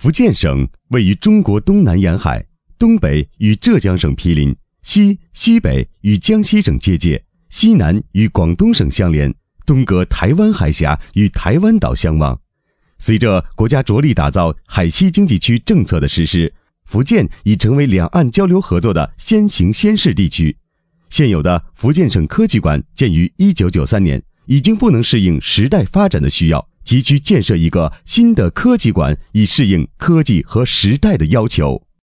福建省位于中国东南沿海，东北与浙江省毗邻，西北与江西省接界，西南与广东省相连，东隔台湾海峡与台湾岛相望。随着国家着力打造海西经济区政策的实施，福建已成为两岸交流合作的先行先试地区。现有的福建省科技馆建于1993年，已经不能适应时代发展的需要，急需建设一个新的科技馆，以适应科技和时代的要求。